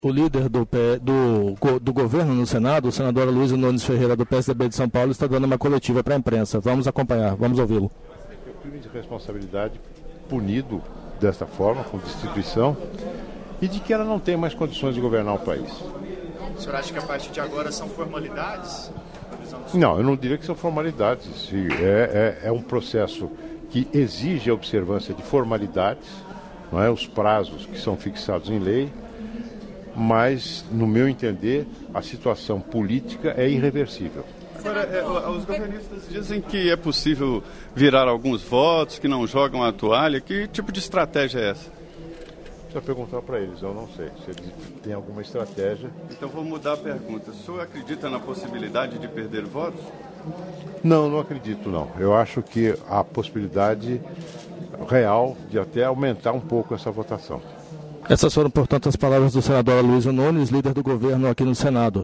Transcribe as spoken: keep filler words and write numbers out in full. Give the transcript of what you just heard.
O líder do, P- do, go- do governo no Senado, o senador Luiz Nunes Ferreira, do P S D B de São Paulo, está dando uma coletiva para a imprensa. Vamos acompanhar, vamos ouvi-lo. O crime de responsabilidade punido desta forma, com destituição, e de que ela não tem mais condições de governar o país. O senhor acha que a partir de agora são formalidades? Não, eu não diria que são formalidades. É, é, é um processo que exige a observância de formalidades, não é? Os prazos que são fixados em lei, mas, no meu entender, a situação política é irreversível. Agora, é, os governistas dizem que é possível virar alguns votos, que não jogam a toalha. Que tipo de estratégia é essa? Precisa perguntar para eles, eu não sei se eles têm alguma estratégia. Então vou mudar a pergunta. O senhor acredita na possibilidade de perder votos? Não, não acredito não. Eu acho que há possibilidade real de até aumentar um pouco essa votação. Essas foram, portanto, as palavras do senador Luiz Nunes, líder do governo aqui no Senado.